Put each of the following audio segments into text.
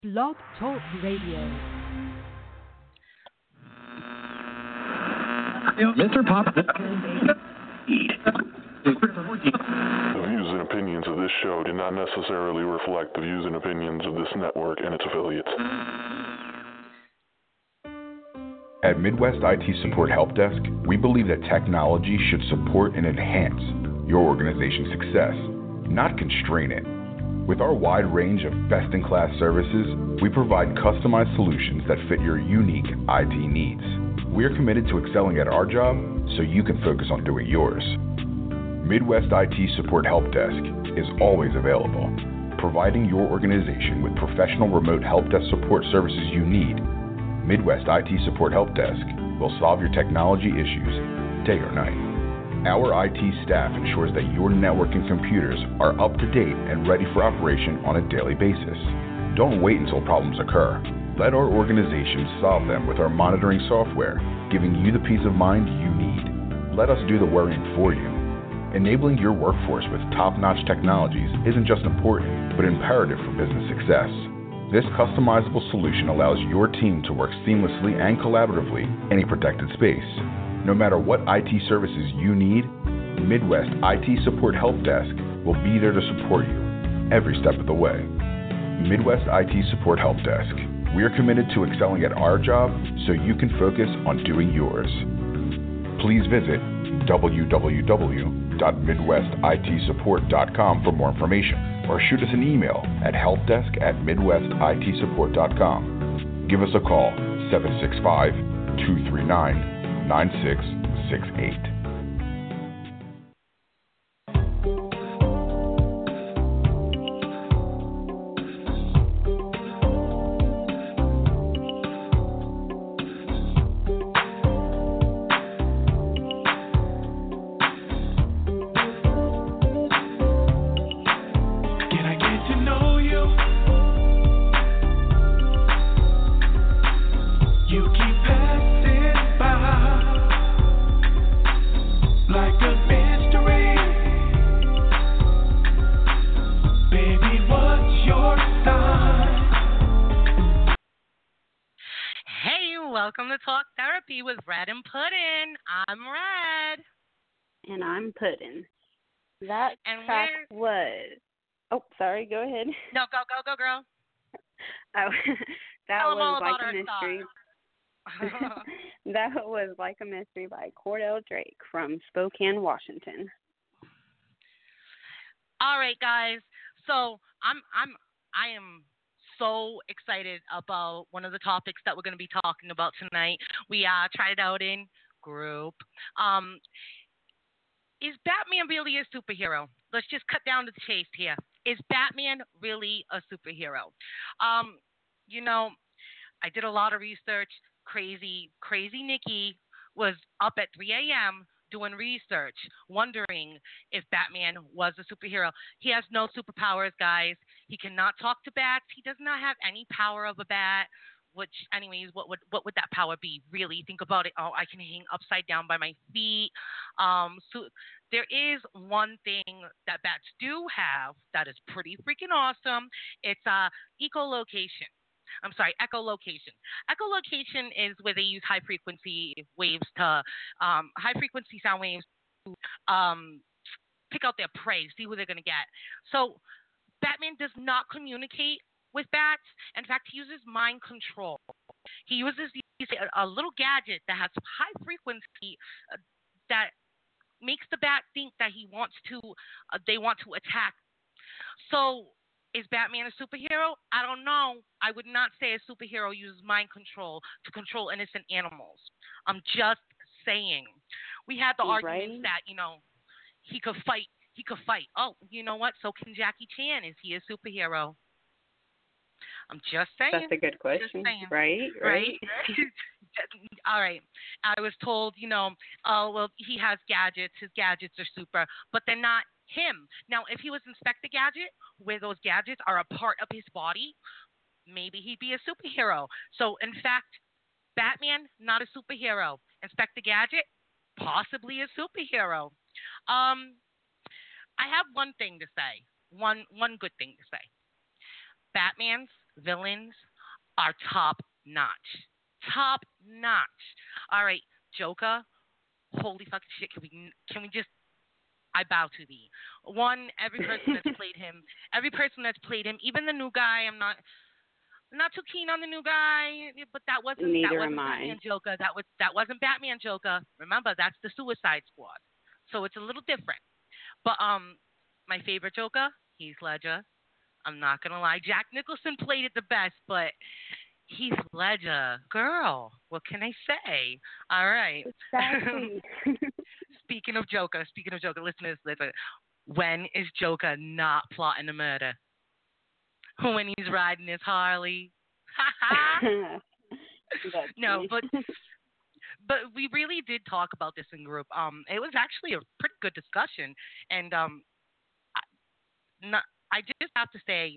Blog Talk Radio. Mr. Pop. The views and opinions of this show do not necessarily reflect the views and opinions of this network and its affiliates. At Midwest IT Support Help Desk, we believe that technology should support and enhance your organization's success, not constrain it. With our wide range of best-in-class services, we provide customized solutions that fit your unique IT needs. We are committed to excelling at our job so you can focus on doing yours. Midwest IT Support Help Desk is always available, providing your organization with professional remote help desk support services you need. Midwest IT Support Help Desk will solve your technology issues day or night. Our IT staff ensures that your networking computers are up to date and ready for operation on a daily basis. Don't wait until problems occur. Let our organization solve them with our monitoring software, giving you the peace of mind you need. Let us do the worrying for you. Enabling your workforce with top-notch technologies isn't just important, but imperative for business success. This customizable solution allows your team to work seamlessly and collaboratively in a protected space. No matter what IT services you need, Midwest IT Support Help Desk will be there to support you every step of the way. Midwest IT Support Help Desk. We are committed to excelling at our job so you can focus on doing yours. Please visit www.midwestitsupport.com for more information or shoot us an email at helpdesk@midwestitsupport.com. Give us a call, 765-239-9668. With Red and Puddin'. I'm Red. And I'm Puddin'. That track was... Oh, sorry, go ahead. No, go, girl. Oh, that Tell was Like a Mystery. That was Like a Mystery by Cordell Drake from Spokane, Washington. All right, guys. So I am so excited about one of the topics that we're going to be talking about tonight. We tried it out in group. Is Batman really a superhero? Let's just cut down to the chase here. Is Batman really a superhero? I did a lot of research. Crazy Nikki was up at 3 a.m. doing research, wondering if Batman was a superhero. He has no superpowers, guys. He cannot talk to bats. He does not have any power of a bat, which, anyways, what would that power be? Really, think about it. Oh, I can hang upside down by my feet. So there is one thing that bats do have that is pretty freaking awesome. It's echolocation. Echolocation is where they use high-frequency waves to high-frequency sound waves to pick out their prey, see who they're going to get. So Batman does not communicate with bats. In fact, he uses mind control. He uses a little gadget that has high frequency that makes the bat think that they want to attack. So is Batman a superhero? I don't know. I would not say a superhero uses mind control to control innocent animals. I'm just saying. We had the arguments that, he could fight. Oh, you know what? So can Jackie Chan. Is he a superhero? I'm just saying. That's a good question. Right? All right. I was told, he has gadgets. His gadgets are super, but they're not him. Now, if he was Inspector Gadget, where those gadgets are a part of his body, maybe he'd be a superhero. So, in fact, Batman, not a superhero. Inspector Gadget, possibly a superhero. I have one thing to say, one good thing to say. Batman's villains are top notch. Top notch. All right, Joker. Holy fucking shit! Can we just? I bow to thee. One, every person that's played him, even the new guy. I'm not too keen on the new guy, but that wasn't Batman Joker. That wasn't Batman Joker. Remember, that's the Suicide Squad. So it's a little different. But my favorite Joker, Heath Ledger. I'm not gonna lie, Jack Nicholson played it the best, but Heath Ledger, girl, what can I say? All right. Exactly. Speaking of Joker, listen. When is Joker not plotting a murder? When he's riding his Harley. No, but we really did talk about this in group. It was actually a pretty good discussion, and I just have to say,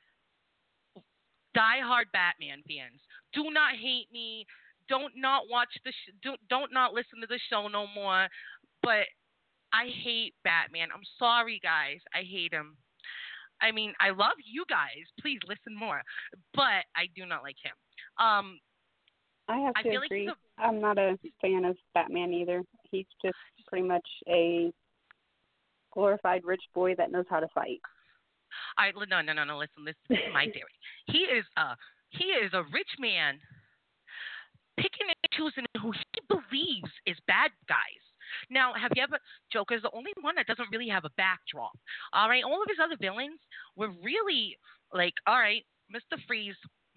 die-hard Batman fans, do not hate me. Don't not watch don't not listen to the show no more. But I hate Batman. I'm sorry, guys. I hate him. I mean, I love you guys. Please listen more. But I do not like him. I have to agree. I'm not a fan of Batman either. He's just pretty much a glorified rich boy that knows how to fight. All right, no. Listen, this is my theory. He is a rich man picking and choosing who he believes is bad guys. Now, Joker's the only one that doesn't really have a backdrop. All right, all of his other villains were really like, all right, Mr. Freeze.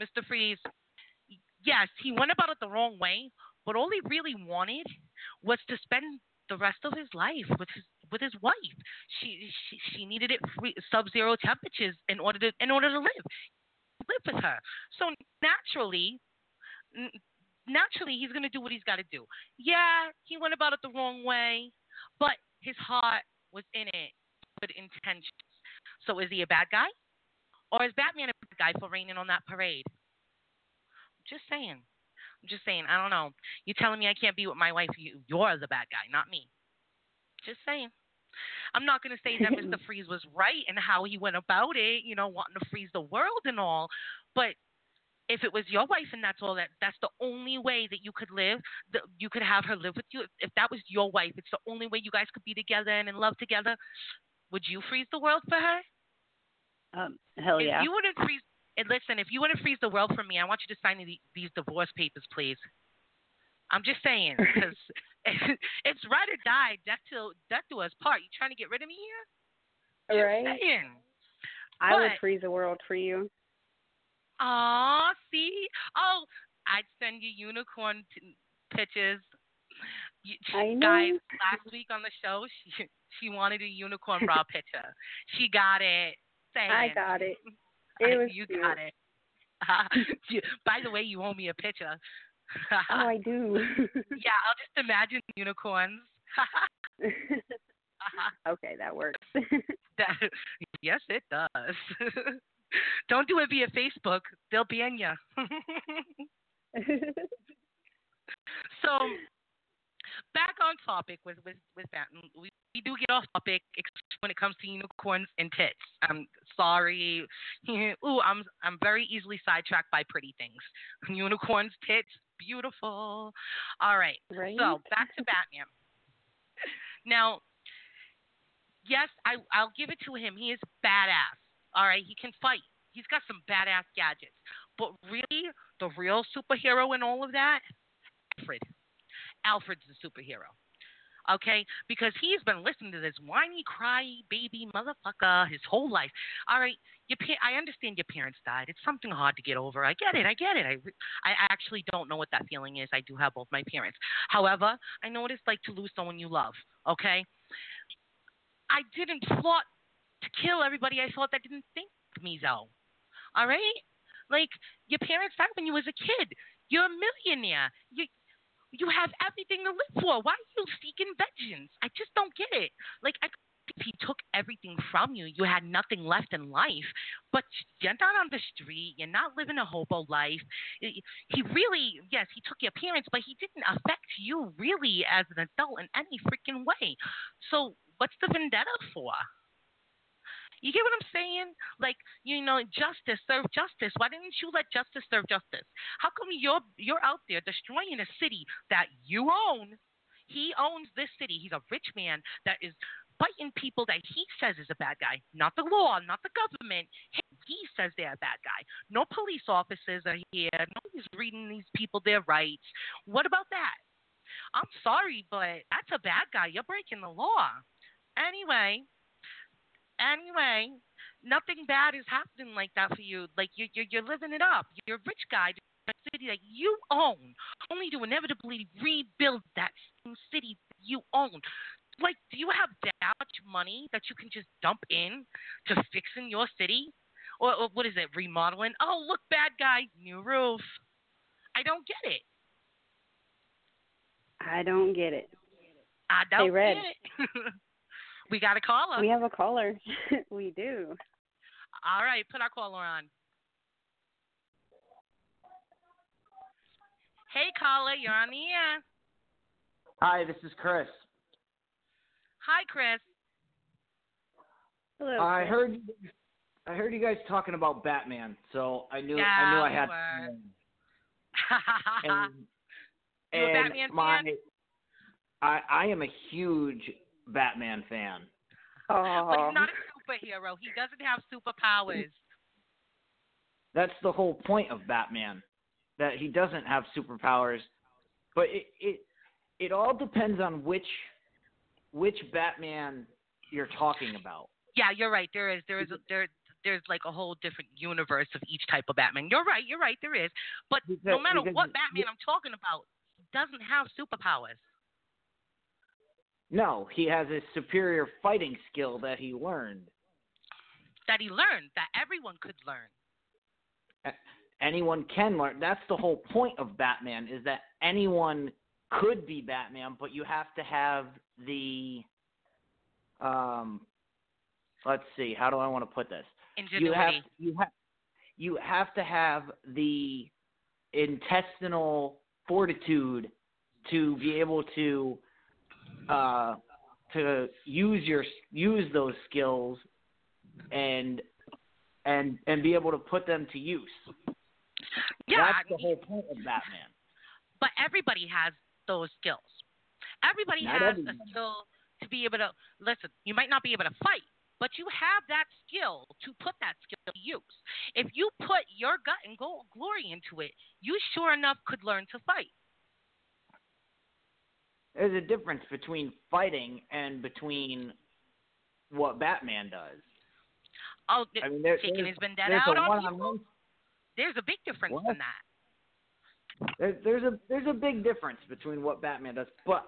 Yes, he went about it the wrong way, but all he really wanted was to spend the rest of his life with his wife. She needed it sub-zero temperatures in order to live with her. So naturally he's going to do what he's got to do. Yeah, he went about it the wrong way, but his heart was in it, good intentions. So is he a bad guy? Or is Batman a bad guy for raining on that parade? I'm just saying. I don't know. You're telling me I can't be with my wife. You're the bad guy, not me. Just saying. I'm not going to say that Mr. Freeze was right in how he went about it, wanting to freeze the world and all. But if it was your wife and that's the only way that you could live, that you could have her live with you. If that was your wife, it's the only way you guys could be together and in love together. Would you freeze the world for her? Hell yeah. If you wouldn't freeze the world for me, I want you to sign these divorce papers, please. I'm just saying, because it's ride or die, death to us part. You trying to get rid of me here? Right. Just saying. I would freeze the world for you. Aw, see? Oh, I'd send you unicorn pictures. I know. Guys, last week on the show, she wanted a unicorn bra picture. She got it. I got it. You cute. Got it. By the way, you owe me a picture. Oh, I do. Yeah, I'll just imagine unicorns. Okay, that works. Yes, it does. Don't do it via Facebook. They'll ban you. So, back on topic with Batman. We do get off topic when it comes to unicorns and tits. I'm sorry. I'm very easily sidetracked by pretty things. Unicorns, tits, beautiful. All right. So back to Batman. Now, yes, I'll give it to him. He is badass. All right, he can fight. He's got some badass gadgets. But really, the real superhero in all of that, Alfred's the superhero. Okay? Because he's been listening to this whiny, cry, baby motherfucker his whole life. All right, I understand your parents died. It's something hard to get over. I get it. I actually don't know what that feeling is. I do have both my parents. However, I know what it's like to lose someone you love. Okay? I didn't plot to kill everybody I thought that didn't think of me, though. All right? Like, your parents died when you was a kid. You're a millionaire. You have everything to live for. Why are you seeking vengeance? I just don't get it. Like, if he took everything from you, you had nothing left in life. But you're not on the street. You're not living a hobo life. He really, yes, he took your parents, but he didn't affect you really as an adult in any freaking way. So what's the vendetta for? You get what I'm saying? Like, justice, serve justice. Why didn't you let justice serve justice? How come you're out there destroying a city that you own? He owns this city. He's a rich man that is fighting people that he says is a bad guy. Not the law, not the government. He says they're a bad guy. No police officers are here. Nobody's reading these people their rights. What about that? I'm sorry, but that's a bad guy. You're breaking the law. Anyway, nothing bad is happening like that for you. Like you're living it up. You're a rich guy in a city that you own, only to inevitably rebuild that same city that you own. Like, do you have that much money that you can just dump in to fixing your city? Or what is it, remodeling? Oh, look, bad guy, new roof. I don't get it. I don't get it. Hey, Red. Get it. We got a caller. We have a caller. We do. All right, put our caller on. Hey, caller, you're on the air. Hi, this is Chris. Hi, Chris. Hello. I heard you guys talking about Batman, so I knew I had. You a Batman fan? I am a huge Batman fan. Oh. But he's not a superhero. He doesn't have superpowers. That's the whole point of Batman, that he doesn't have superpowers. But it all depends on which Batman you're talking about. Yeah, you're right. There's like a whole different universe of each type of Batman. You're right. There is. But no matter what Batman I'm talking about, he doesn't have superpowers. No, he has a superior fighting skill that he learned. That everyone could learn. Anyone can learn. That's the whole point of Batman, is that anyone could be Batman, but you have to have the let's see, how do I want to put this? Ingenuity. You have to have the intestinal fortitude to be able to use those skills and be able to put them to use. Yeah, that's the whole point of Batman. But everybody has those skills. Everybody has a skill to be able to listen. You might not be able to fight, but you have that skill to put that skill to use. If you put your gut and glory into it, you sure enough could learn to fight. There's a difference between fighting and between what Batman does. Oh, taking his vendetta out on people? There's a big difference in that. There's a big difference between what Batman does. But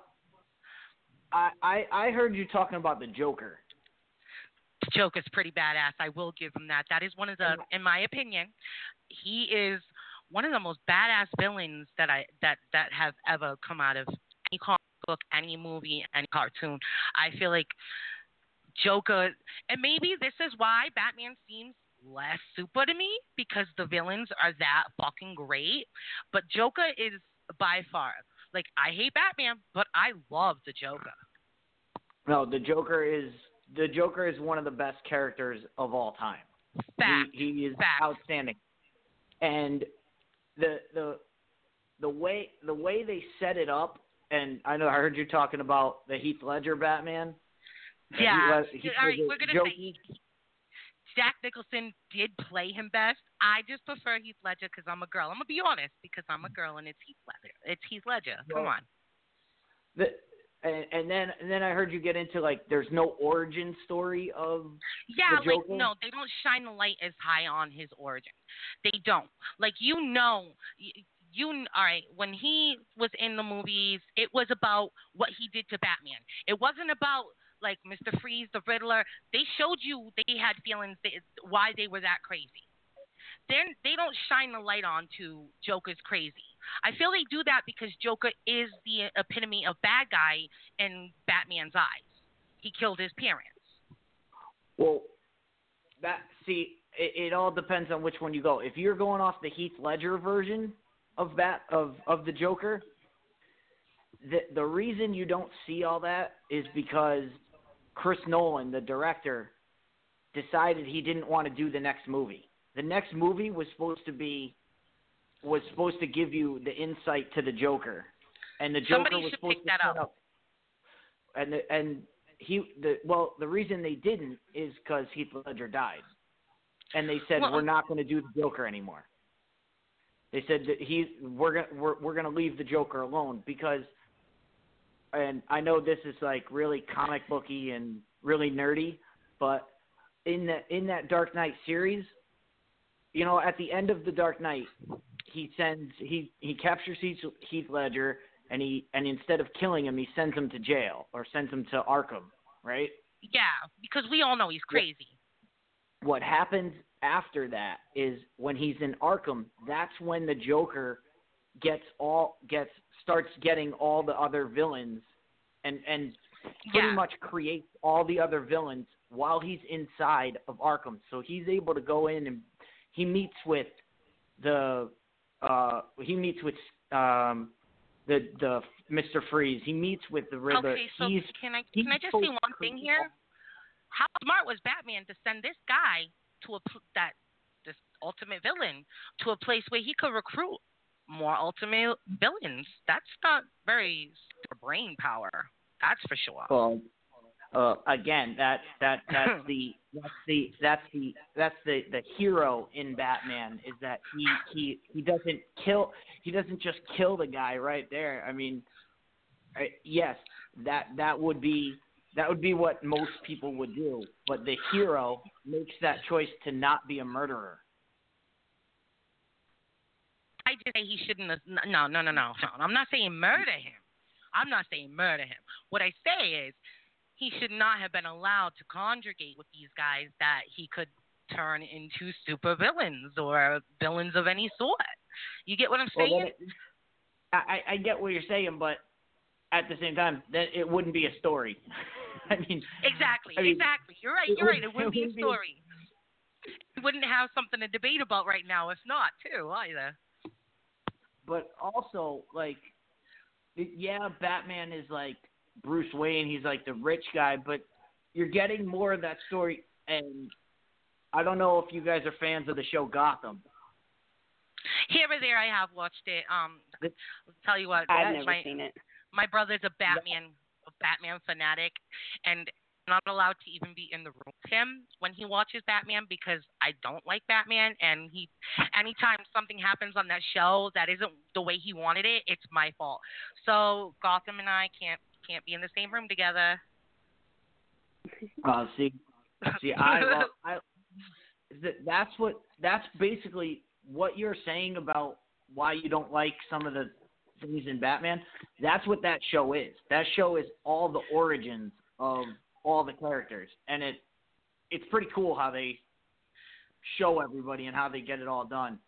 I heard you talking about the Joker. The Joker's pretty badass. I will give him that. That is one of the, in my opinion, he is one of the most badass villains that have ever come out of any comic book, any movie, any cartoon. I feel like Joker, and maybe this is why Batman seems less super to me, because the villains are that fucking great. But Joker is by far, like, I hate Batman, but I love the Joker. No, the Joker is one of the best characters of all time. Fact. He is Fact. outstanding. And the way they set it up, and I know I heard you talking about the Heath Ledger Batman. Yeah. All right, we're gonna say Jack Nicholson did play him best. I just prefer Heath Ledger because I'm a girl. I'm gonna be honest, because I'm a girl and it's Heath Ledger. It's Heath Ledger. Come on. And then I heard you get into, like, there's no origin story of the Joker. Like, no, they don't shine the light as high on his origin. They don't. Like, all right, when he was in the movies, it was about what he did to Batman. It wasn't about, like, Mr. Freeze, the Riddler. They showed you they had feelings, why they were that crazy. They don't shine the light on to Joker's crazy. I feel they do that because Joker is the epitome of bad guy in Batman's eyes. He killed his parents. Well, it all depends on which one you go. If you're going off the Heath Ledger version of the Joker, the reason you don't see all that is because Chris Nolan, the director, decided he didn't want to do the next movie. The next movie was supposed to give you the insight to the Joker, and the Joker Somebody was should supposed pick to that set up. The reason they didn't is because Heath Ledger died, and they said we're not going to do the Joker anymore. They said that we're gonna leave the Joker alone because, and I know this is like really comic booky and really nerdy, but in that Dark Knight series, you know, at the end of the Dark Knight, he captures Heath Ledger, and instead of killing him, he sends him to jail or sends him to Arkham, right? Yeah, because we all know he's crazy. What happens after that is when he's in Arkham, that's when the Joker starts getting all the other villains and pretty much creates all the other villains while he's inside of Arkham. So he's able to go in and he meets with the Mr. Freeze. He meets with the Riddler. Okay, so can I just say one thing here? How smart was Batman to send this guy to this ultimate villain to a place where he could recruit more ultimate villains? That's not very brain power. That's for sure. Well, again, that's the hero in Batman is that he doesn't just kill the guy right there. I mean, yes, that would be what most people would do, but the hero makes that choice to not be a murderer. I just say he shouldn't have. No. I'm not saying murder him. What I say is he should not have been allowed to conjugate with these guys that he could turn into super villains or villains of any sort. You get what I'm saying? Well, I get what you're saying, but at the same time, that it wouldn't be a story. I mean, exactly. You're right. It wouldn't be a story. We wouldn't have something to debate about right now, if not, too, either. But also, like, yeah, Batman is like Bruce Wayne. He's like the rich guy, but you're getting more of that story. And I don't know if you guys are fans of the show Gotham. Here or there, I have watched it. I'll tell you what. I've never seen it. My brother's a Batman fanatic, and I'm not allowed to even be in the room with him when he watches Batman because I don't like Batman. And anytime something happens on that show that isn't the way he wanted it, it's my fault. So Gotham and I can't be in the same room together. That's basically what you're saying about why you don't like some of the things in Batman. That's what that show is. That show is all the origins of all the characters, and it's pretty cool how they show everybody and how they get it all done.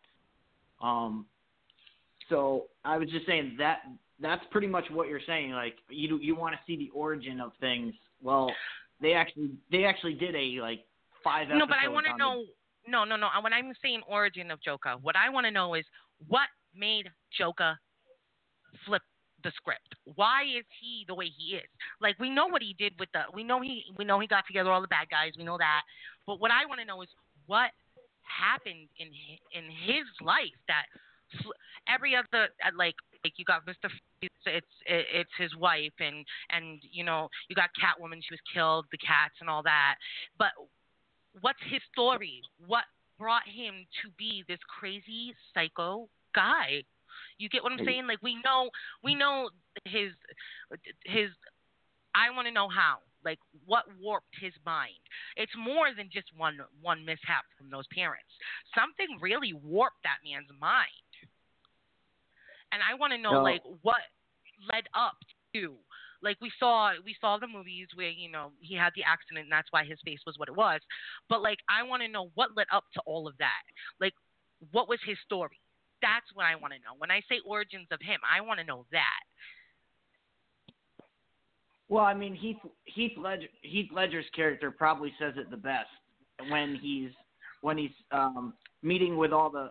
So I was just saying that's pretty much what you're saying. Like you want to see the origin of things. Well, they actually did a like 5 episodes. No, but I want to know. No. When I'm saying origin of Joker, what I want to know is what made Joker flip the script. Why is he the way he is? Like, we know what he did with we know he got together all the bad guys. We know that. But what I want to know is what happened in his life that every other like you got Mr. Freeze, it's his wife, and you know you got Catwoman, she was killed, the cats and all that. But what's his story? What brought him to be this crazy psycho guy? You get what I'm saying? Like, we know his I want to know how. Like, what warped his mind? It's more than just one mishap from those parents. Something really warped that man's mind. And I want to know, like, what led up to. Like, we saw the movies where, you know, he had the accident and that's why his face was what it was. But, like, I want to know what led up to all of that. Like, what was his story? That's what I want to know. When I say origins of him, I want to know that. Well, I mean, Heath Ledger's character probably says it the best when he's meeting with all the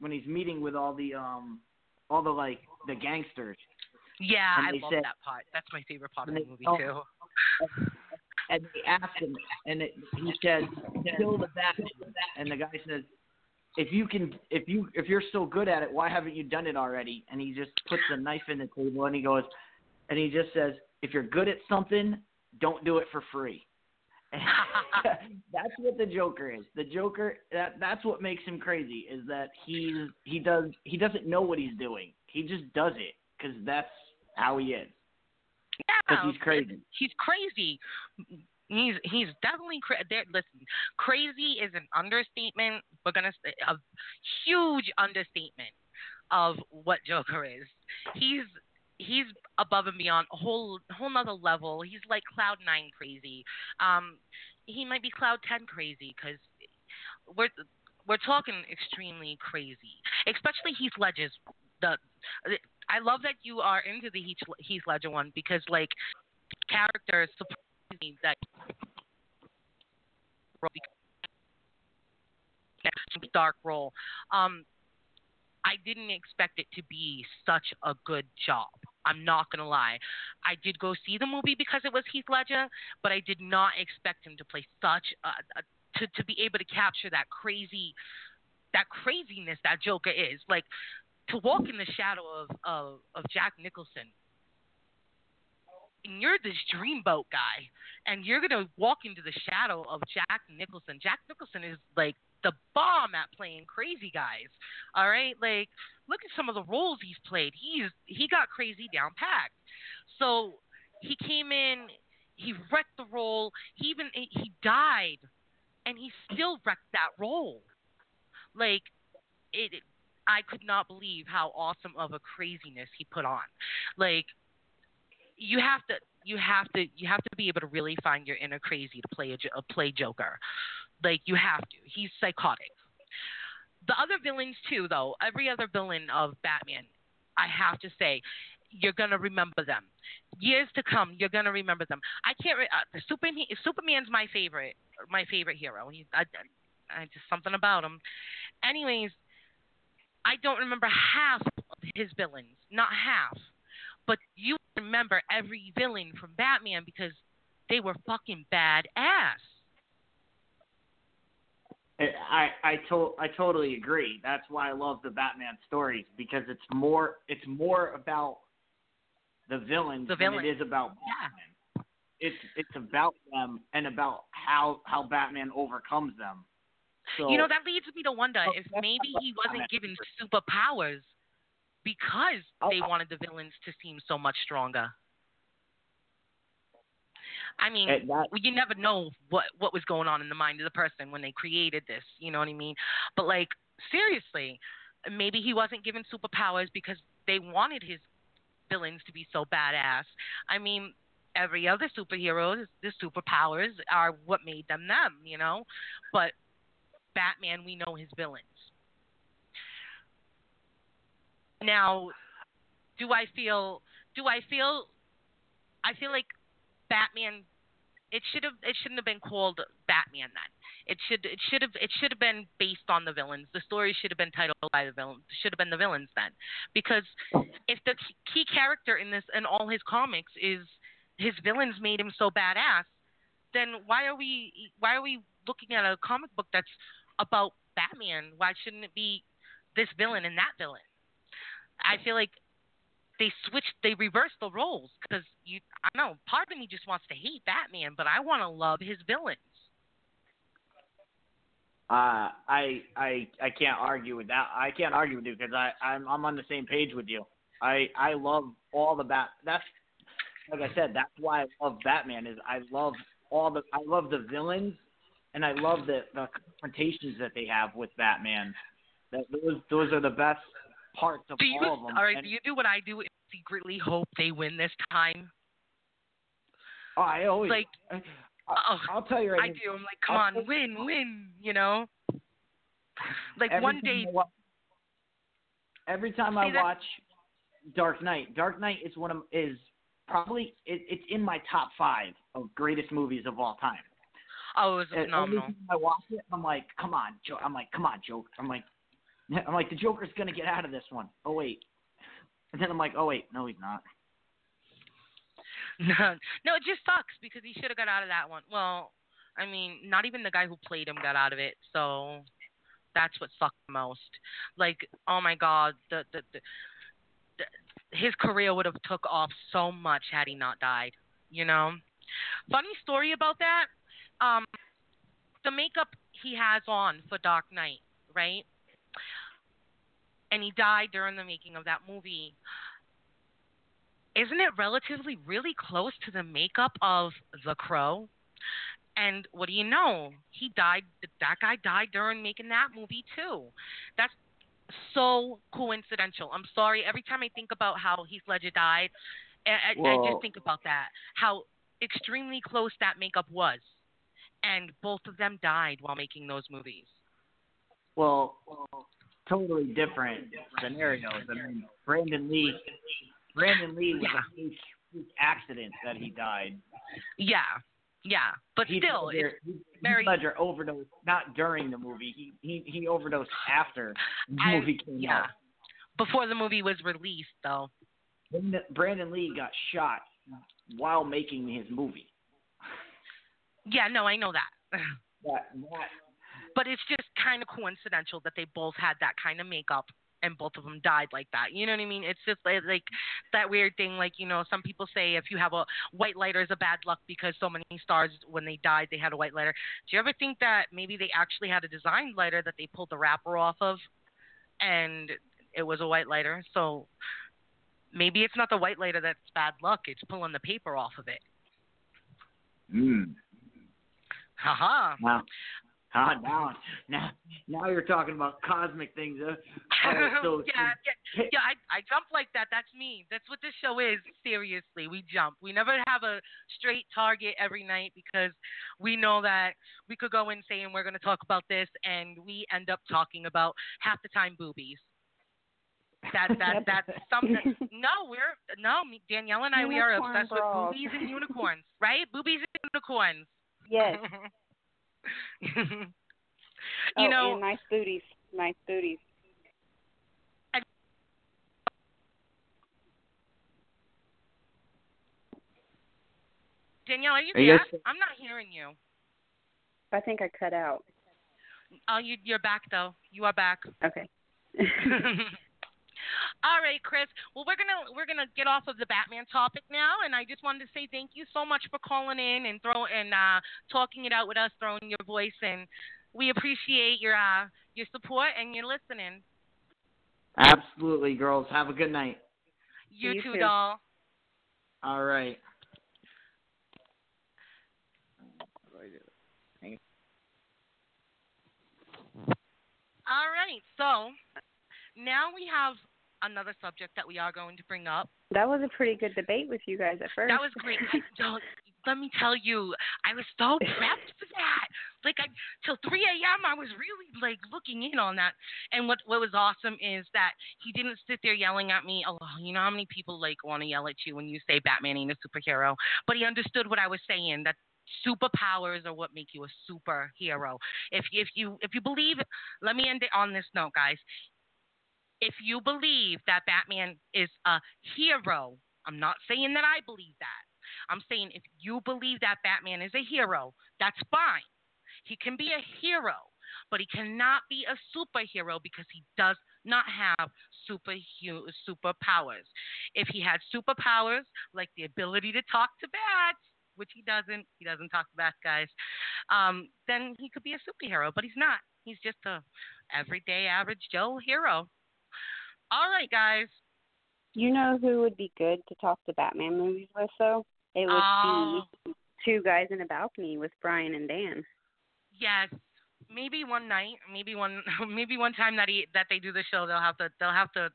like the gangsters. Yeah, I love that part. That's my favorite part of the movie too. and they asked him, and he said, "Kill the Batman." And the guy says, "If you're so good at it, why haven't you done it already?" And he just puts a knife in the table, and he just says, "If you're good at something, don't do it for free." That's what the Joker is. The Joker, that's what makes him crazy, is that he doesn't know what he's doing. He just does it because that's how he is. Yeah, because he's crazy. He's crazy. He's definitely listen. Crazy is an understatement. We're gonna say a huge understatement of what Joker is. He's above and beyond a whole nother level. He's like Cloud9 crazy. He might be Cloud 10 crazy because we're talking extremely crazy. Especially Heath Ledger's. I love that you are into the Heath Ledger one because like character surprised me that dark role. I didn't expect it to be such a good job. I'm not going to lie. I did go see the movie because it was Heath Ledger, but I did not expect him to play such to be able to capture that craziness that Joker is. Like, to walk in the shadow of Jack Nicholson. And you're this dreamboat guy, and you're going to walk into the shadow of Jack Nicholson. Jack Nicholson is like the bomb at playing crazy guys. All right, like look at some of the roles he's played. He got crazy down packed. So he came in, he wrecked the role. He died, and he still wrecked that role. Like I could not believe how awesome of a craziness he put on. Like you have to be able to really find your inner crazy to play Joker. Like, you have to. He's psychotic. The other villains, too, though, every other villain of Batman, I have to say, you're going to remember them. Years to come, you're going to remember them. I can't Superman's my favorite hero. I just something about him. Anyways, I don't remember half of his villains. Not half. But you remember every villain from Batman because they were fucking badass. I totally agree. That's why I love the Batman stories, because it's more about the villains than it is about Batman. It's about them and about how Batman overcomes them. So, that leads me to wonder if maybe he wasn't given superpowers because they wanted the villains to seem so much stronger. I mean, you never know what was going on in the mind of the person when they created this, you know what I mean? But, like, seriously, maybe he wasn't given superpowers because they wanted his villains to be so badass. I mean, every other superhero, the superpowers are what made them, you know? But Batman, we know his villains. Now, I feel like Batman, it shouldn't have been called Batman then. It should have been based on the villains. The story should have been titled by the villains. Should have been the villains then, because if the key character in all his comics is his villains made him so badass, then why are we looking at a comic book that's about Batman? Why shouldn't it be this villain and that villain? I feel like they reversed the roles because I don't know, part of me just wants to hate Batman, but I want to love his villains. I can't argue with that. I can't argue with you because I'm on the same page with you. I love all the that's like I said, that's why I love Batman is I love the villains, and I love the confrontations that they have with Batman. Those are the best parts of all of them. All right, do you do what I do and secretly hope they win this time? Oh, I always like. I'll tell you right I do. I'm like, come on, win, you know? Like one day. Every time I watch Dark Knight is probably it's in my top 5 of greatest movies of all time. Oh, it was phenomenal. Every time I watch it, I'm like, come on, Joker. I'm like, the Joker's gonna get out of this one. Oh wait, and then I'm like, oh wait, no, he's not. No, it just sucks because he should have got out of that one. Well, I mean, not even the guy who played him got out of it, so that's what sucked the most. Like, oh my God, his career would have took off so much had he not died. You know. Funny story about that. The makeup he has on for Dark Knight, right? And he died during the making of that movie. Isn't it relatively really close to the makeup of The Crow? And what do you know? He died. That guy died during making that movie too. That's so coincidental. I'm sorry. Every time I think about how Heath Ledger died, I just think about that. How extremely close that makeup was, and both of them died while making those movies. Well, totally different scenarios. I mean, Brandon Lee was a freak accident that he died. Yeah, but still, it's very. Heath Ledger overdosed not during the movie. He overdosed after the movie came out. Before the movie was released, though. Brandon Lee got shot while making his movie. Yeah, no, I know that. That But it's just kind of coincidental that they both had that kind of makeup and both of them died like that. You know what I mean? It's just like that weird thing. Like, you know, some people say if you have a white lighter is a bad luck because so many stars, when they died, they had a white lighter. Do you ever think that maybe they actually had a designed lighter that they pulled the wrapper off of and it was a white lighter? So maybe it's not the white lighter that's bad luck. It's pulling the paper off of it. Haha. Wow. Now you're talking about cosmic things. So yeah. I jump like that. That's me. That's what this show is. Seriously, we jump. We never have a straight target every night because we know that we could go in saying we're going to talk about this, and we end up talking about half the time boobies. That's something. Danielle and I, we are obsessed with boobies and unicorns, right? Boobies and unicorns. Yes. You know, and nice booties. Danielle, are you there? I'm not hearing you. I think I cut out. Oh, you're back though. You are back. Okay. All right, Chris. Well, we're gonna get off of the Batman topic now, and I just wanted to say thank you so much for calling in and talking it out with us, throwing your voice, and we appreciate your support and your listening. Absolutely, girls. Have a good night. You too, doll. All right. All right, so now we have another subject that we are going to bring up. That was a pretty good debate with you guys at first. That was great. Let me tell you, I was so prepped for that. Like, till 3 a.m., I was really, like, looking in on that. And what was awesome is that he didn't sit there yelling at me. Oh, you know how many people, like, want to yell at you when you say Batman ain't a superhero? But he understood what I was saying, that superpowers are what make you a superhero. If you believe, let me end it on this note, guys. If you believe that Batman is a hero, I'm not saying that I believe that. I'm saying if you believe that Batman is a hero, that's fine. He can be a hero, but he cannot be a superhero because he does not have superpowers. If he had superpowers, like the ability to talk to bats, which he doesn't talk to bats, guys, then he could be a superhero, but he's not. He's just a everyday average Joe hero. All right, guys. You know who would be good to talk to Batman movies with, though? It would be Two Guys in a Balcony with Brian and Dan. Yes, maybe one night, maybe one time that they do the show, they'll have to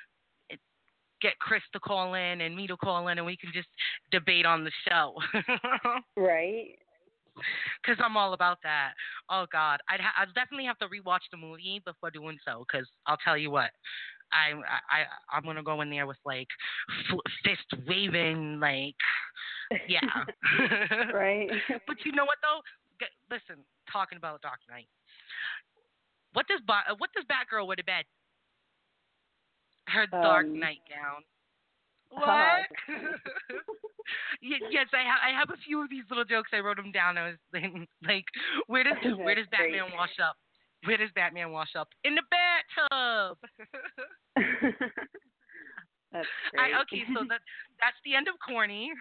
get Chris to call in and me to call in, and we can just debate on the show. Right. Because I'm all about that. Oh God, I'd definitely have to rewatch the movie before doing so. Because I'll tell you what, I'm gonna go in there with like fist waving, like yeah. Right. But you know what though? Listen, talking about Dark Knight. What does Batgirl wear to bed? Her Dark Night gown. What? Yes, I have a few of these little jokes. I wrote them down. I was thinking, like, where does Batman wash up? Where does Batman wash up? In the bathtub. That's great. Okay, so that's the end of corny.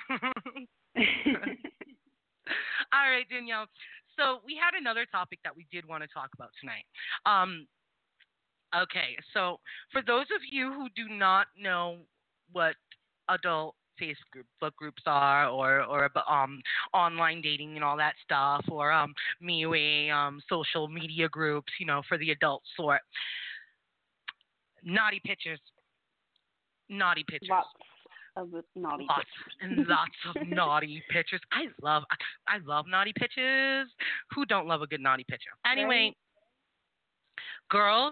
All right, Danielle. So we had another topic that we did want to talk about tonight. Okay, so for those of you who do not know what adult Facebook groups are, or online dating and all that stuff, or MeWe, social media groups, for the adult sort. Naughty pictures. Lots of naughty pictures. And lots of naughty pictures. I love naughty pictures. Who don't love a good naughty picture? Anyway, girls,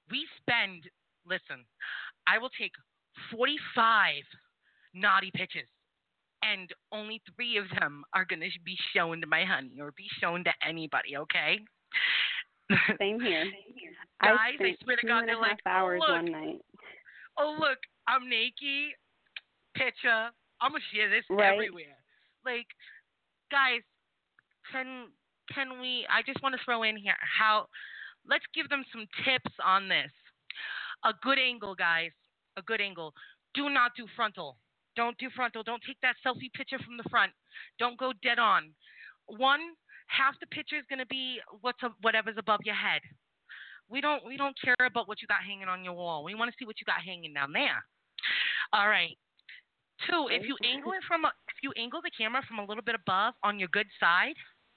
listen, I will take 45 naughty pictures, and only 3 of them are going to be shown to my honey or be shown to anybody, okay? Same here. Guys, I swear to God, they're like, hours look, one night. Oh, look, I'm naked. Picture. I'm going to share this everywhere. Like, guys, can we, I just want to throw in here let's give them some tips on this. A good angle, guys. A good angle. Do not do frontal. Don't do frontal. Don't take that selfie picture from the front. Don't go dead on. Half the picture is going to be whatever's above your head. We don't care about what you got hanging on your wall. We want to see what you got hanging down there. All right. 2, if you angle the camera from a little bit above on your good side,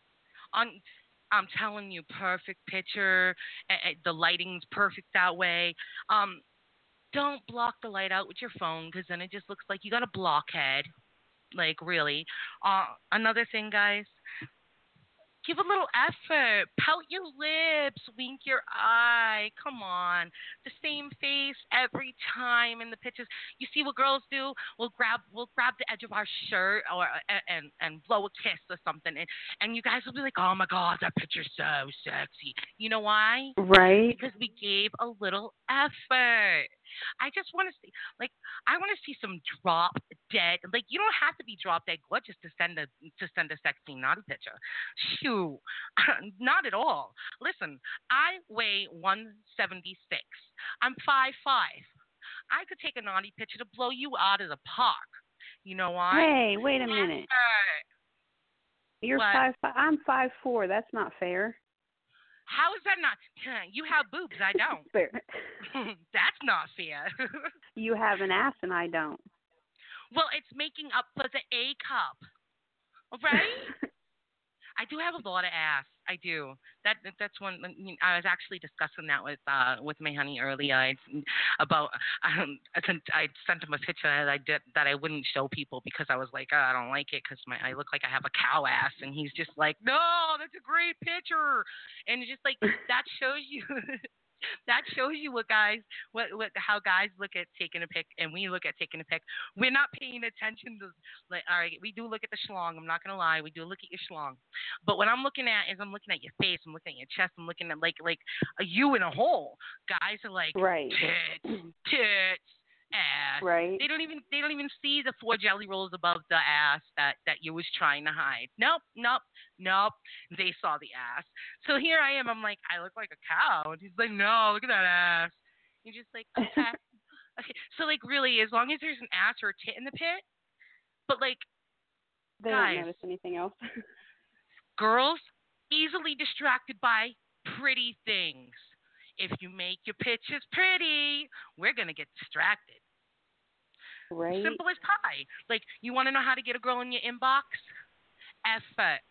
I'm telling you, perfect picture. The lighting's perfect that way. Don't block the light out with your phone, because then it just looks like you got a blockhead. Like, really. Another thing, guys, give a little effort. Pout your lips. Wink your eye. Come on. The same face every time in the pictures. You see what girls do? We'll grab the edge of our shirt and blow a kiss or something. And you guys will be like, oh, my God, that picture's so sexy. You know why? Right. Because we gave a little effort. I just want to see, I want to see some drop dead. You don't have to be drop dead gorgeous to send a sexy naughty picture. Shoot, not at all. Listen, I weigh 176. I'm 5'5". I could take a naughty picture to blow you out of the park. You know why? Hey, wait a minute. You're 5'5". I'm 5'4". That's not fair. How is that not? You have boobs, I don't. Fair. That's not fair. You have an ass and I don't. Well, it's making up for the A cup, right? I do have a lot of ass. I do. That's one. I was actually discussing that with my honey earlier. I sent him a picture that I wouldn't show people because I was like, I don't like it because I look like I have a cow ass, and he's just like, no, that's a great picture, and it's just like that shows you. That shows you how guys look at taking a pic, and we look at taking a pic. We're not paying attention to, all right, we do look at the schlong. I'm not gonna lie, we do look at your schlong. But what I'm looking at is I'm looking at your face, I'm looking at your chest, I'm looking at like a you in a hole. Guys are like, right. tits, ass. Right. They don't even see the 4 jelly rolls above the ass that you was trying to hide. Nope. They saw the ass. So here I am. I'm like, I look like a cow, and he's like, no, look at that ass. You're just like, okay. Okay. So really, as long as there's an ass or a tit in the pit, but they guys, don't notice anything else. Girls easily distracted by pretty things. If you make your pictures pretty, we're going to get distracted. Right. Simple as pie. You want to know how to get a girl in your inbox? Effort.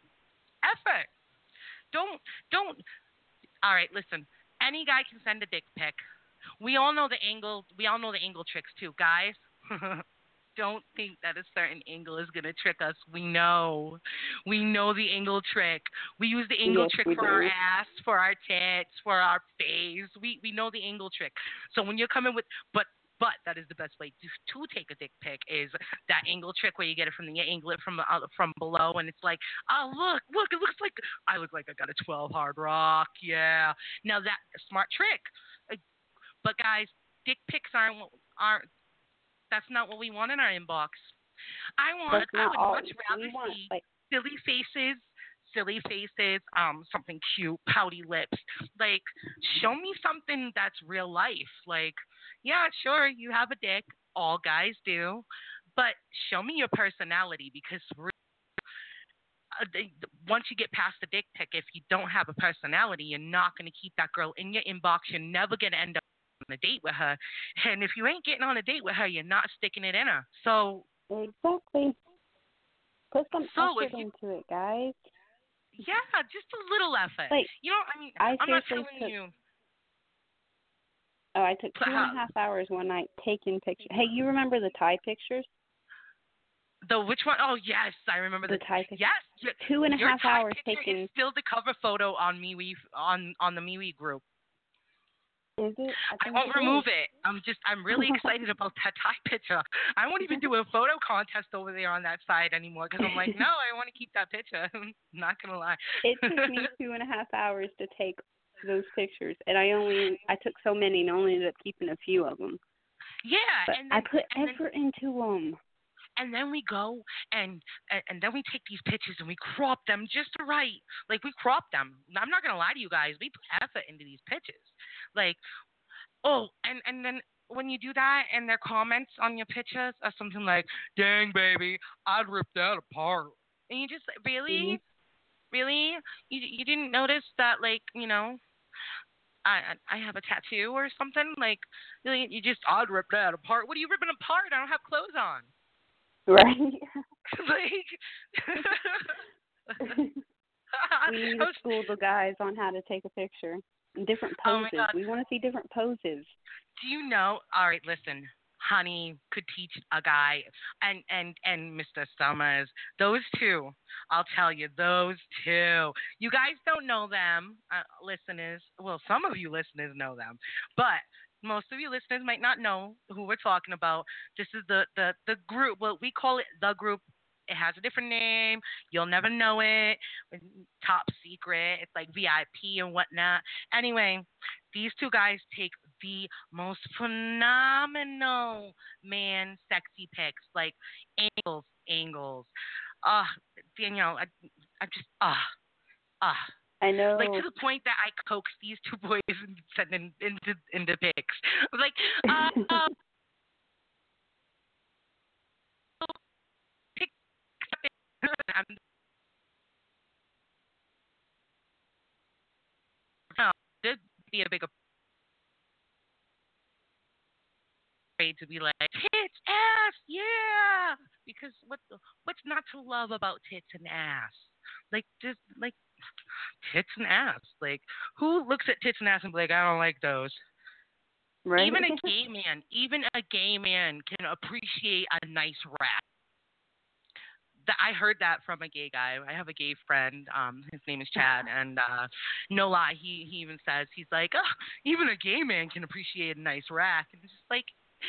Don't. All right, listen. Any guy can send a dick pic. We all know the angle tricks too, guys. Don't think that a certain angle is going to trick us. We know the angle trick. We use the angle trick for our ass, for our tits, for our face. We know the angle trick. So when you're coming with, but that is the best way to take a dick pic is that angle trick where you get it you angle it from below, and it's like, oh, look, it looks like I look like I got a 12 hard rock. Yeah. Now that's a smart trick. But guys, dick pics aren't. That's not what we want in our inbox. I would much rather see silly faces, something cute, pouty lips. Like, show me something that's real life. Like, yeah, sure, you have a dick. All guys do. But show me your personality, because once you get past the dick pic, if you don't have a personality, you're not going to keep that girl in your inbox. You're never going to end up on a date with her. And if you ain't getting on a date with her, you're not sticking it in her. So exactly. Put some effort into it, guys. Yeah, just a little effort. Like, I'm not telling you. Oh, I took 2.5 hours one night taking pictures. Hey, you remember the Thai pictures? The which one? Oh, yes, I remember the Thai pictures. Yes, 2.5 hours taking. Is still the cover photo on MeWe on the MeWe group. Is it? I won't remove it. I'm really excited about that Thai picture. I won't even do a photo contest over there on that side anymore, because I'm like, no, I want to keep that picture. I'm not gonna lie. It took me 2.5 hours to take those pictures, and I took so many and only ended up keeping a few of them. Yeah, but I put effort into them. And then we go and then we take these pictures and we crop them just right. Like, we crop them. I'm not gonna lie to you guys. We put effort into these pictures. Like, and then when you do that and their comments on your pictures are something like, "Dang, baby, I'd rip that apart," and you just really, really, you didn't notice that, like, I have a tattoo or something, like, really, I'd rip that apart. What are you ripping apart? I don't have clothes on. Right. We need to school the guys on how to take a picture. Different poses. Oh, we want to see different poses. Do you know? All right, listen. Honey could teach a guy, and Mr. Summers. Those two, I'll tell you, those two. You guys don't know them, listeners. Well, some of you listeners know them, but most of you listeners might not know who we're talking about. This is the group. Well, we call it the group. It has a different name. You'll never know it. Top secret. It's like VIP and whatnot. Anyway, these two guys take the most phenomenal man sexy pics, like angles. Danielle, I just I know. Like, to the point that I coaxed these two boys and sent them into pics. Like, there'd be a big afraid to be like, tits, ass, yeah, because what's not to love about tits and ass? Like, just like tits and ass. Like, who looks at tits and ass and be like, I don't like those? Right. Even a gay man can appreciate a nice rack. I heard that from a gay guy. I have a gay friend. His name is Chad, and no lie, he even says, he's like, oh, even a gay man can appreciate a nice rack. And it's just like,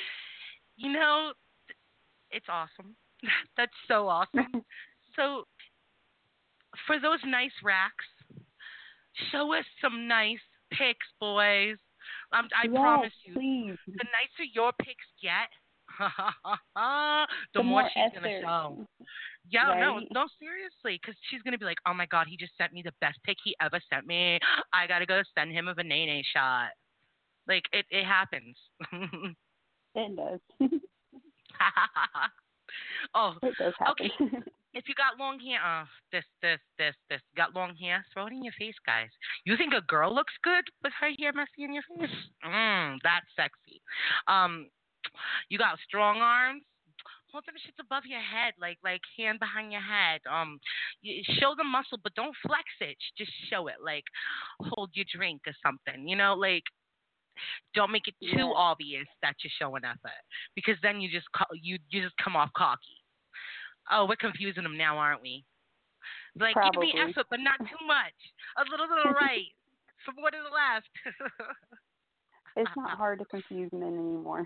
it's awesome. That's so awesome. So for those nice racks, show us some nice pics, boys. I promise you, please. The nicer your pics get, the more she's going to show. Yeah, right? no, seriously, because she's going to be like, oh, my God, he just sent me the best pic he ever sent me. I got to go send him a banana shot. Like, it happens. It does. Oh, it does happen. Okay. If you got long hair, got long hair, throw it in your face, guys. You think a girl looks good with her hair messy in your face? That's sexy. You got strong arms. Hold them shits above your head, like hand behind your head. You show the muscle, but don't flex it. Just show it, like hold your drink or something. Like, don't make it too obvious that you're showing effort, because then you just come off cocky. Oh, we're confusing them now, aren't we? Like, Probably. Give me effort, but not too much. A little to the right, some more to the left. It's not hard to confuse men anymore.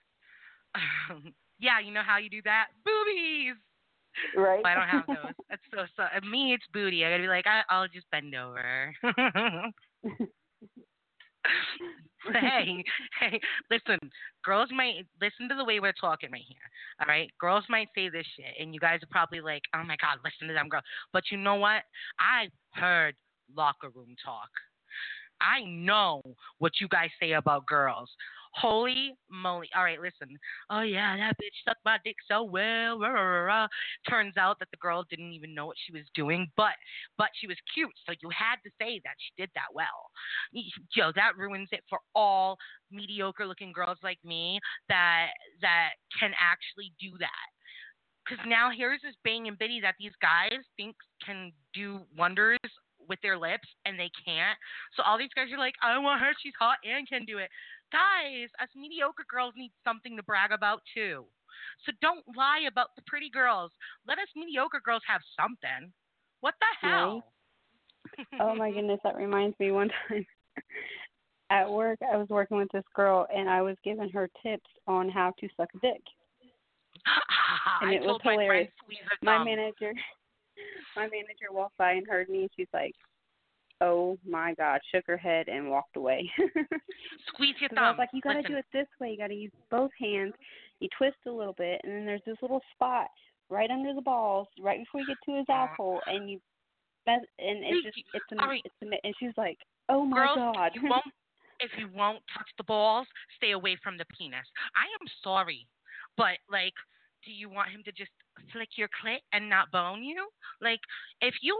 Yeah, you know how you do that? Boobies! Right. But I don't have those. That's so me, it's booty. I gotta be like, I'll just bend over. hey, listen, girls might listen to the way we're talking right here. All right, girls might say this shit, and you guys are probably like, "Oh my God, listen to them girls." But you know what? I've heard locker room talk. I know what you guys say about girls. Holy moly. All right, listen. Oh, yeah, that bitch sucked my dick so well. Rah, rah, rah, rah. Turns out that the girl didn't even know what she was doing, but she was cute, so you had to say that she did that well. Yo, that ruins it for all mediocre-looking girls like me that can actually do that. Because now here's this bang and biddy that these guys think can do wonders with their lips, and they can't. So all these guys are like, I want her. She's hot and can do it. Guys, us mediocre girls need something to brag about too. So don't lie about the pretty girls. Let us mediocre girls have something. What the hell? Right? Oh my goodness, that reminds me one time at work I was working with this girl and I was giving her tips on how to suck a dick. And it was hilarious. My manager walked by and heard me. She's like, "Oh my God!" Shook her head and walked away. Squeeze your thumb. I was like, "You got to do it this way. You got to use both hands. You twist a little bit, and then there's this little spot right under the balls, right before you get to his asshole, and you." And and she's like, "Oh my God!" If you won't touch the balls, stay away from the penis. I am sorry, but like, do you want him to just flick your clit and not bone you? Like, if you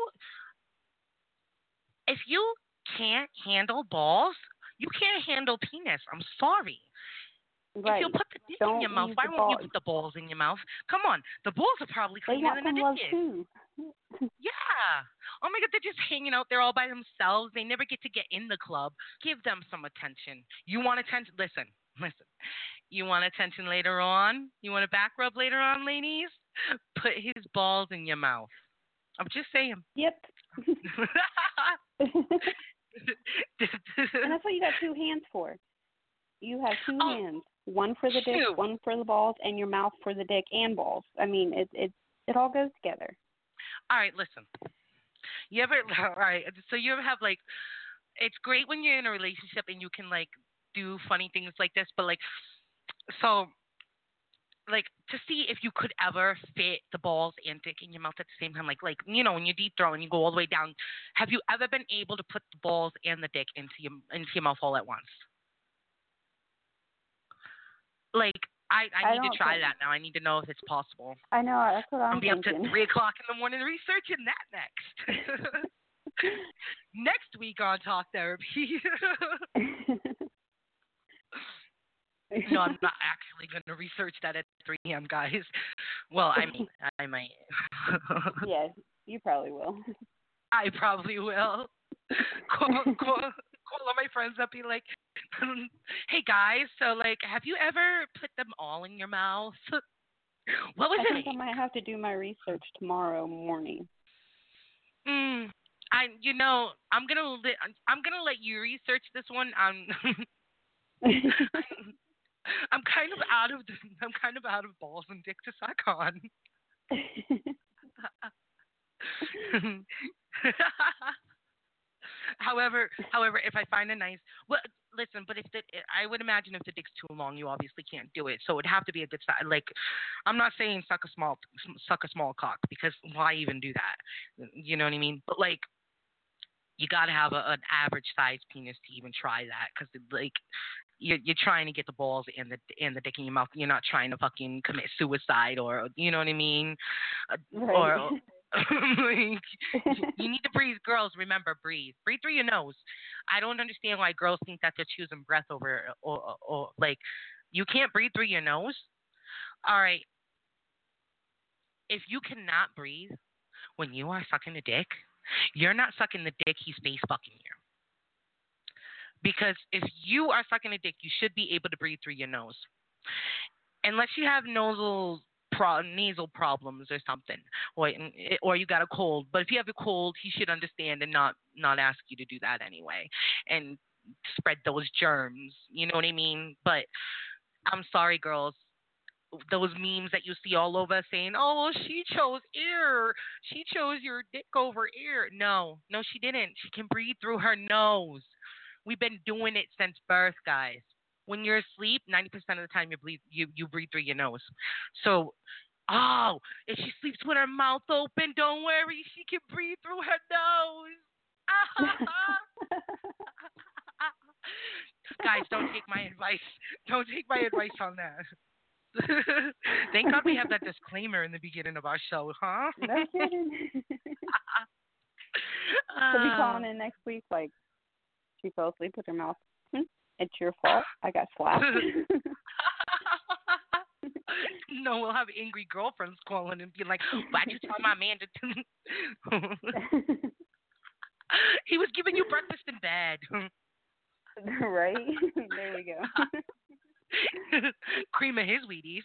can't handle balls, you can't handle penis. I'm sorry. Right. If you put the dick in your mouth, why won't you put the balls in your mouth? Come on, the balls are probably cleaner than the dick is. Yeah. Oh my God, they're just hanging out there all by themselves. They never get to get in the club. Give them some attention. You want attention? Listen. You want attention later on? You want a back rub later on, ladies? Put his balls in your mouth. I'm just saying. Yep. And that's what you got two hands for. You have two hands. One for the dick, one for the balls, and your mouth for the dick and balls. I mean, it all goes together. All right, listen. All right, so you ever have, like, it's great when you're in a relationship and you can, like, do funny things like this, but, like, so, like, to see if you could ever fit the balls and dick in your mouth at the same time, like, you know, when you deep throw and you go all the way down, have you ever been able to put the balls and the dick into your mouth all at once? Like, I need to try that now. I need to know if it's possible. I know, that's what I'm thinking. I'll be up to 3 o'clock in the morning researching that next. Next week on Talk Therapy. No, I'm not actually going to research that at 3 p.m., guys. Well, I might. Yes, you probably will. I probably will. Call all my friends up, be like, hey, guys, so, like, have you ever put them all in your mouth? What was it? I think I might have to do my research tomorrow morning. I'm gonna let you research this one. I'm kind of out of balls and dick to suck on. However, if I find a nice, listen, but I would imagine if the dick's too long, you obviously can't do it. So it'd have to be a good size. Like, I'm not saying suck a small cock, because why even do that? You know what I mean? But like, you gotta have an average size penis to even try that, because like, you're trying to get the balls and the dick in your mouth. You're not trying to fucking commit suicide, or you know what I mean? Right. Or like, you need to breathe. Girls, remember, breathe through your nose. I don't understand why girls think that they're choosing breath over, or like, you can't breathe through your nose. All right, if you cannot breathe when you are sucking a dick, you're not sucking the dick, he's face fucking you. Because if you are sucking a dick, you should be able to breathe through your nose, unless you have nasal problems or something, or you got a cold. But if you have a cold, he should understand and not ask you to do that anyway, and spread those germs. You know what I mean? But I'm sorry, girls. Those memes that you see all over saying, "Oh, she chose ear. She chose your dick over ear." No, she didn't. She can breathe through her nose. We've been doing it since birth, guys. When you're asleep, 90% of the time you breathe through your nose. So, if she sleeps with her mouth open, don't worry, she can breathe through her nose. Guys, don't take my advice. Don't take my advice on that. Thank God we have that disclaimer in the beginning of our show, huh? No kidding. She'll be calling in next week like she fell asleep with her mouth. It's your fault. I got slapped. No, we'll have angry girlfriends calling and be like, why'd you tell my man to He was giving you breakfast in bed. Right? There we go. Cream of his Wheaties.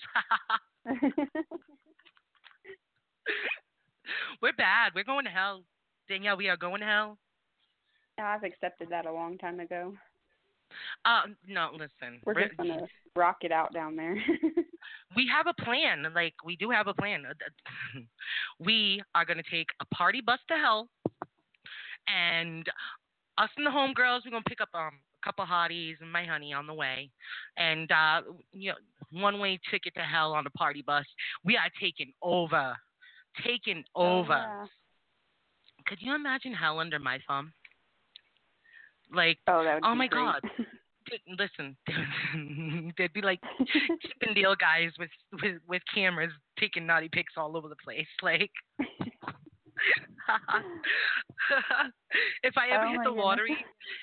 We're bad. We're going to hell. Danielle, we are going to hell. I've accepted that a long time ago. No, listen. We're just going to rock it out down there. We have a plan. Like, we do have a plan. We are going to take a party bus to hell, and us and the homegirls, we're going to pick up a couple hotties and my honey on the way, and one-way ticket to hell on a party bus. We are taking over. Oh, yeah. Could you imagine hell under my thumb? Like, that would be my great. God. Listen, there'd be like Chip and Dale guys with cameras taking naughty pics all over the place. Like, if I ever hit the lottery,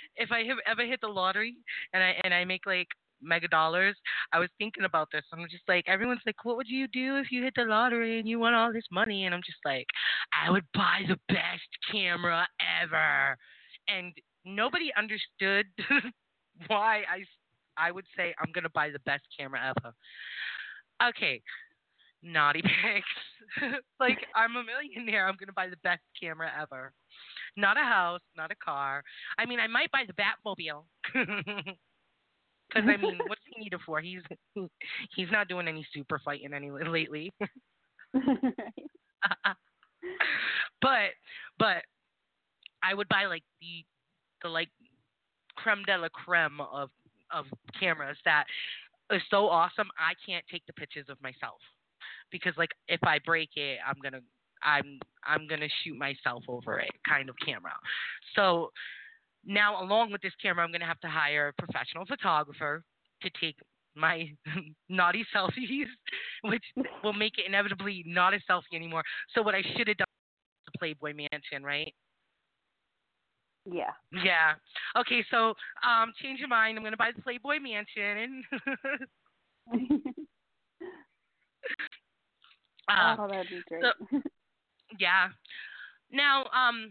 and I make like mega dollars, I was thinking about this. I'm just like, everyone's like, what would you do if you hit the lottery and you won all this money? And I'm just like, I would buy the best camera ever. And nobody understood why I would say I'm going to buy the best camera ever. Okay, naughty pics. Like, I'm a millionaire. I'm going to buy the best camera ever. Not a house, not a car. I mean, I might buy the Batmobile. Because, I mean, what's he need it for? He's not doing any super fighting lately. But I would buy, like, the like creme de la creme of cameras that is so awesome I can't take the pictures of myself, because like if I break it, I'm gonna shoot myself over it kind of camera. So now, along with this camera, I'm gonna have to hire a professional photographer to take my naughty selfies, which will make it inevitably not a selfie anymore. So what I should have done was the Playboy Mansion, right? Yeah. Yeah. Okay, so change your mind. I'm going to buy the Playboy Mansion. That'd be great. So, yeah. Now,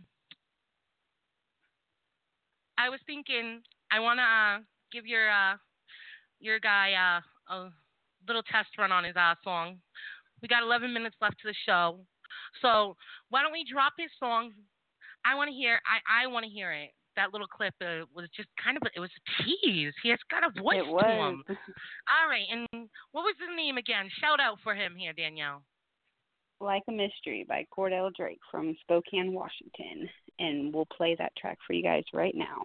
I was thinking I want to give your guy a little test run on his song. We got 11 minutes left to the show. So why don't we drop his song? I want to hear. I want to hear it. That little clip was just kind of. It was a tease. He has got a voice to him. All right. And what was his name again? Shout out for him here, Danielle. Like a Mystery by Cordell Drake from Spokane, Washington, and we'll play that track for you guys right now.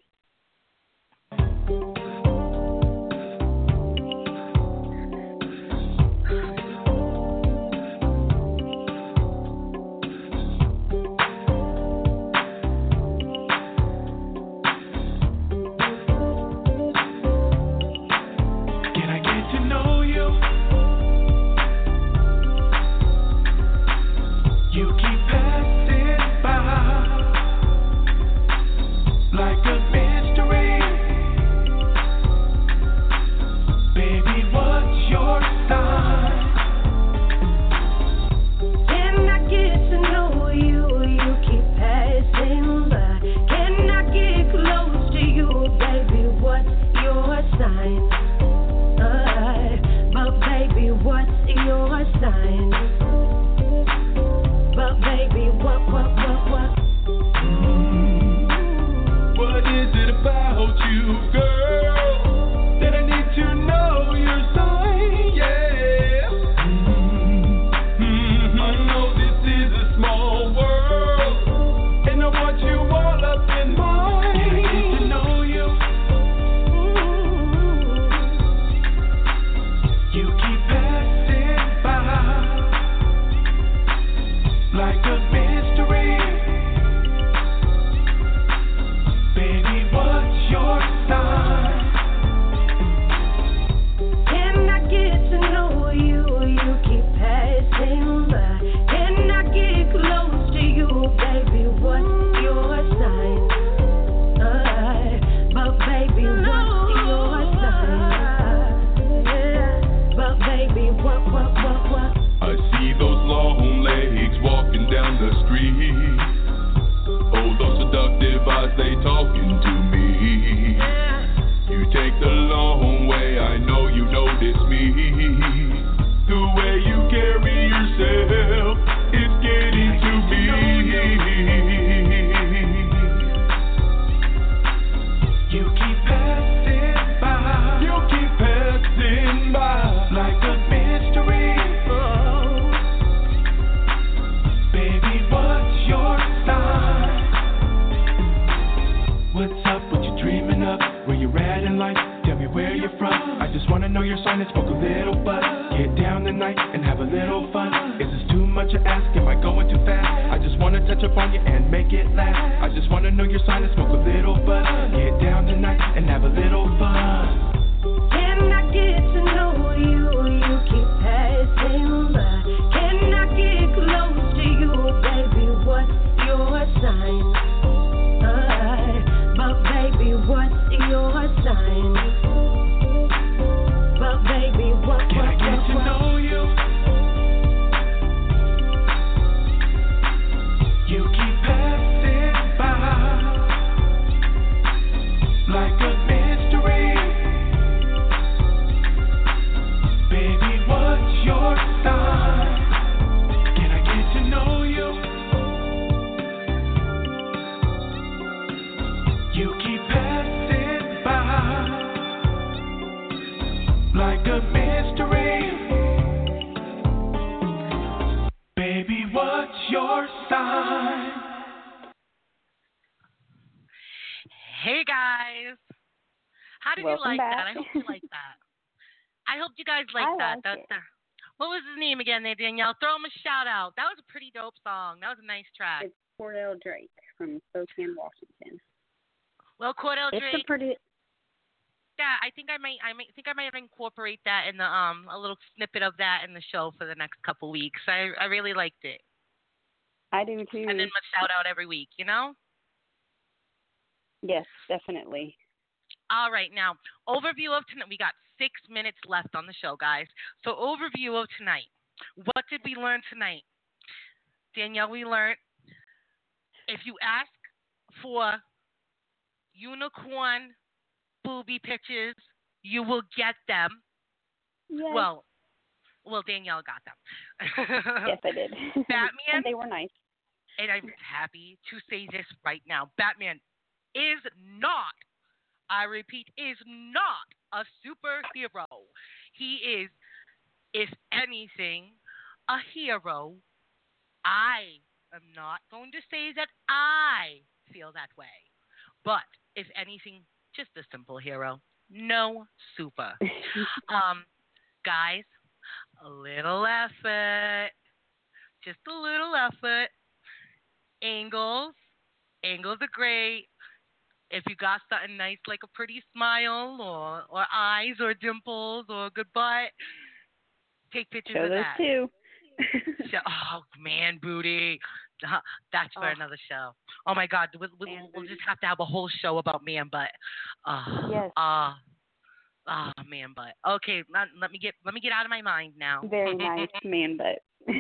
I see those long legs walking down the street. Oh, those seductive eyes, they talking to me. You take the long way, I know you notice me. The way you carry yourself, it's getting to me. You keep passing by, you keep passing by like a mystery. Oh. Baby, what's your sign? What's up, what you dreaming of? Where you at in life? Tell me where you're from. I just wanna know your sign and smoke a little bud. Get down tonight and have a little fun. Is this too much to ask? Am I going too fast? I just wanna touch up on you and make it last. I just wanna know your sign and smoke a little bud. Get down tonight and have a little fun. Can I get to know you? You keep passing by. Can I get close to you, baby? What's your sign? But baby, what's your sign? But baby, can I get to know you? You keep passing by like a mystery. Baby, what's your sign? Can I get to know you? You keep passing by like a mystery. Baby, what's your sign? Hey guys, how did Welcome you like back. that? I hope you liked that. I hope you guys liked that. Liked it. What was his name again there, Danielle? Throw him a shout out. That was a pretty dope song. That was a nice track. It's Cordell Drake from Spokane, Washington. Well, Cordell It's Drake. a pretty. Yeah, I might incorporate that in the a little snippet of that in the show for the next couple weeks. I really liked it. I do too. And then a shout out every week, you know? Yes, definitely. All right, now, overview of tonight. We got 6 minutes left on the show, guys. So, overview of tonight. What did we learn tonight? Danielle, we learned if you ask for unicorn booby pictures, you will get them. Yes. Well, Danielle got them. Yes, I did. Batman. And they were nice. And I'm happy to say this right now. Batman is not, I repeat, is not a superhero. He is, if anything, a hero. I am not going to say that I feel that way. But, if anything, just a simple hero. No super. Guys, a little effort. Just a little effort. Angles are great. If you got something nice like a pretty smile or eyes or dimples or a good butt, take pictures of that. Show those too. Oh, man booty. That's for another show. Oh, my God. We'll just have to have a whole show about man butt. Yes. Man butt. Okay, let me get out of my mind now. Very nice man butt.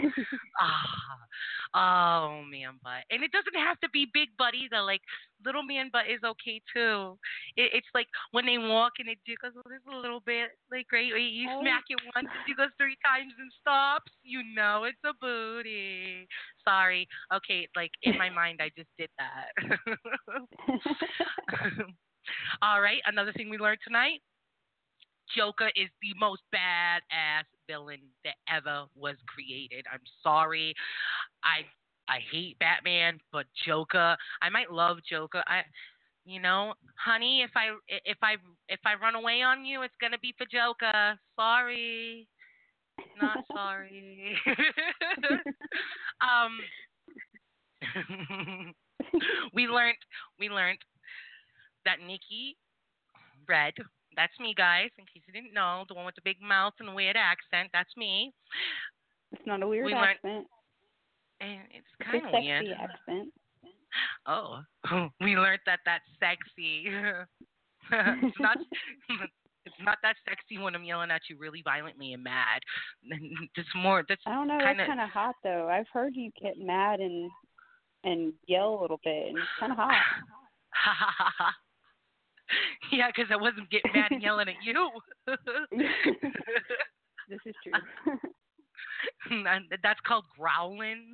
Man butt. And it doesn't have to be big butt either. Like, little man butt is okay, too. It's like when they walk and it goes a little bit, like, right? You smack it once, it goes 3 times and stops. You know it's a booty. Sorry. Okay, like, in my mind, I just did that. All right, another thing we learned tonight. Joker is the most badass villain that ever was created. I'm sorry. I hate Batman, but Joker, I might love Joker. Honey, if I run away on you, it's gonna be for Joker. Sorry. Not sorry. We learned that Nikki Red, that's me, guys, in case you didn't know, the one with the big mouth and the weird accent, that's me. It's not a weird accent. And it's kind of weird. weird. It's a sexy accent. Oh, we learned that that's sexy. It's not that sexy when I'm yelling at you really violently and mad. That's more. That's I don't know. kinda... That's kind of hot though. I've heard you get mad and yell a little bit, and it's kind of hot. Yeah, because I wasn't getting mad and yelling at you. This is true. That's called growling.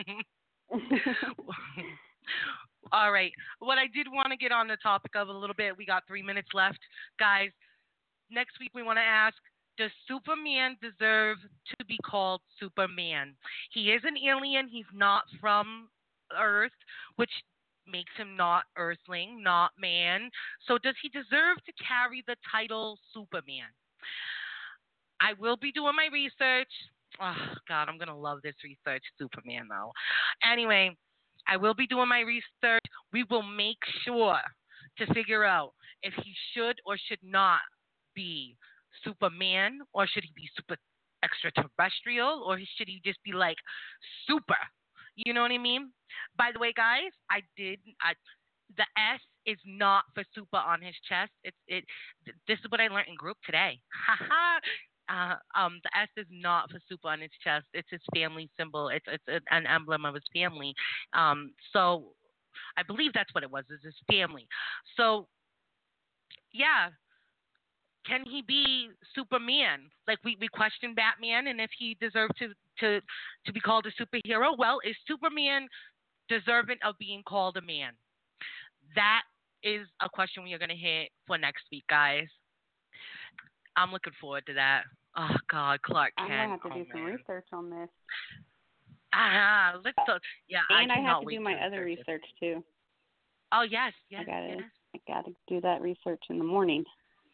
All right. What I did want to get on the topic of a little bit, we got 3 minutes left. Guys, next week we want to ask, does Superman deserve to be called Superman? He is an alien. He's not from Earth, which makes him not Earthling, not man. So does he deserve to carry the title Superman? I will be doing my research. Oh, God, I'm going to love this research, Superman, though. Anyway, I will be doing my research. We will make sure to figure out if he should or should not be Superman, or should he be super extraterrestrial, or should he just be like super? You know what I mean? By the way, guys, the S is not for super on his chest. This is what I learned in group today. The S is not for super on his chest. It's his family symbol. It's an emblem of his family. So I believe that's what it was, is his family. So yeah, can he be Superman? Like we questioned Batman and if he deserved to be called a superhero. Well, is Superman deserving of being called a man? That is a question we are going to hit for next week, guys. I'm looking forward to that. Oh, God, Clark Kent. I'm going to have to do some research on this. Let's talk. Yeah, and I have to do my other research, too. Oh, yes. I got to do that research in the morning.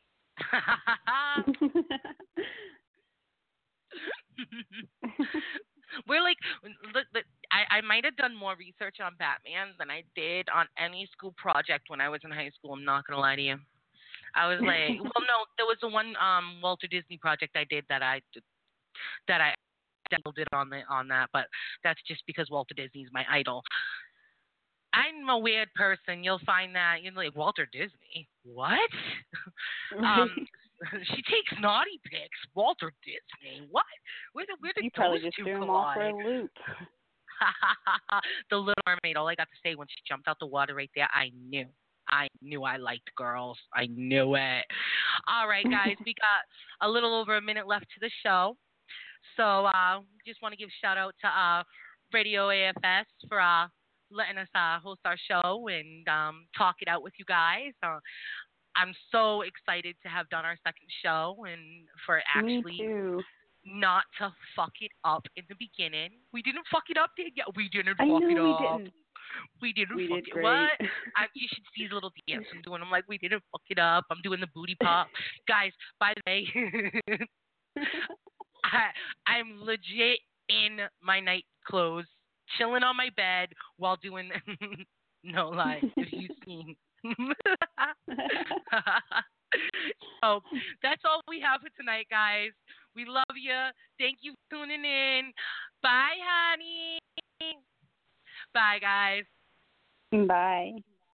We're like, I might have done more research on Batman than I did on any school project when I was in high school. I'm not going to lie to you. I was like, well, no, there was the one Walter Disney project I did that I did on that, but that's just because Walter Disney's my idol. I'm a weird person. You'll find that you're like, Walter Disney, what? She takes naughty pics. Walter Disney, what? Where did you probably just two threw him collide? off for a loop. The Little Mermaid. All I got to say when she jumped out the water right there, I knew I liked girls. I knew it. All right, guys, we got a little over a minute left to the show. So just want to give a shout out to Radio AFS for letting us host our show and talk it out with you guys. I'm so excited to have done our second show and for actually not to fuck it up in the beginning. We didn't fuck it up, did you? We didn't fuck it up. We didn't fuck it. What? You should see the little dance I'm doing. I'm like, we didn't fuck it up. I'm doing the booty pop. Guys, by the way, I'm legit in my night clothes, chilling on my bed while doing no lie, if you've seen. So that's all we have for tonight, guys. We love you. Thank you for tuning in. Bye, honey. Bye, guys. Bye.